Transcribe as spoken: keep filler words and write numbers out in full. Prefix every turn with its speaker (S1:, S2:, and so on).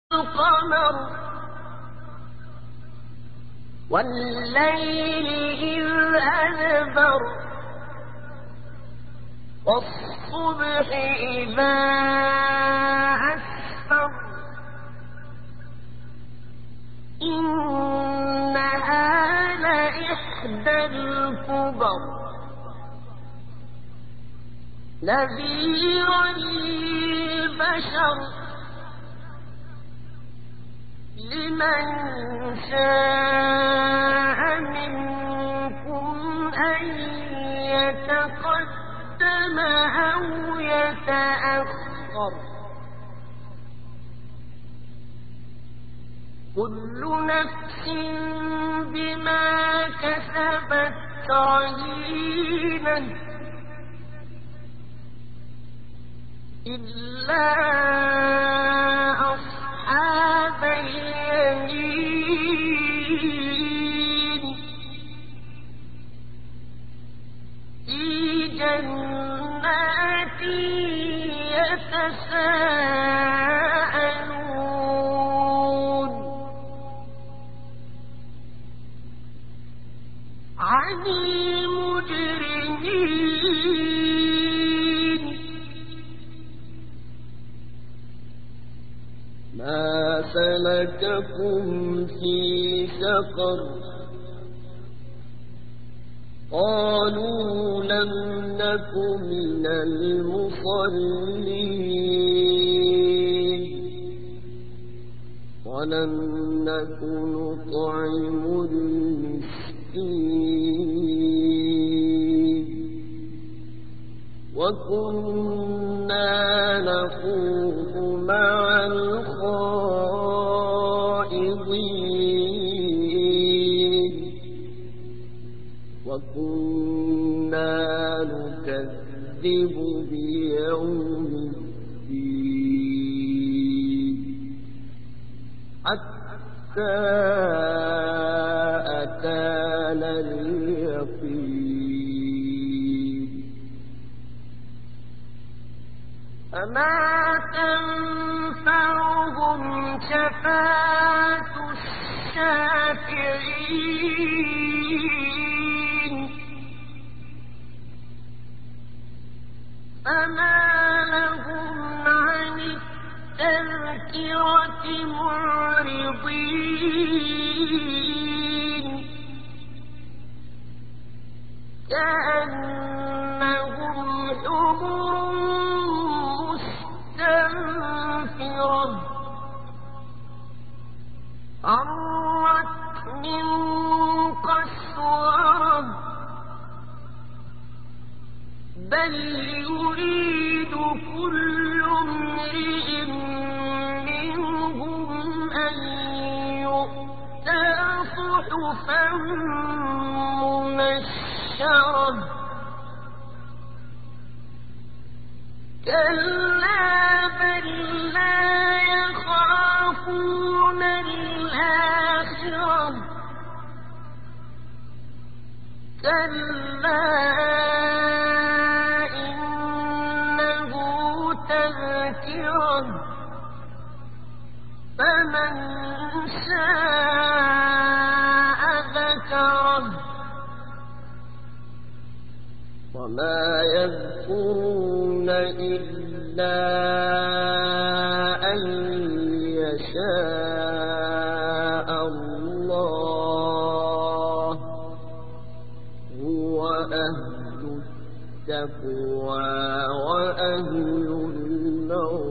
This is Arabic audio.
S1: القمر والليل إذ أدبر والصبح إذا أسفر إنها لإحدى الكبر نذيرا للبشر لمن شاء منكم أن يتقدم أو يتأخر كل نفس بما كسبت رهينة إلا أصحاب اليمين في جنات يتساءلون عن المجرمين ما سلككم في سقر قالوا لم نك من المصلين ولم نك نطعم المسكين وكنا نخوض مع الخائضين وكنا نكذب بيوم الدين حتى أتانا اليقين فما تنفعهم شفاعة الشافعين فما لهم عن التذكرة معرضين كأنهم حمر مستنفرة فرت من قسورة بل يريد كل امرئ منهم أن يؤتى صحفا منشرة كلا بل لا يخافون الآخرة كلا إنه تذكرة فمن شاء ذكره وما يذكرون إلا أن يشاء الله هو أهل التقوى وأهل المغفرة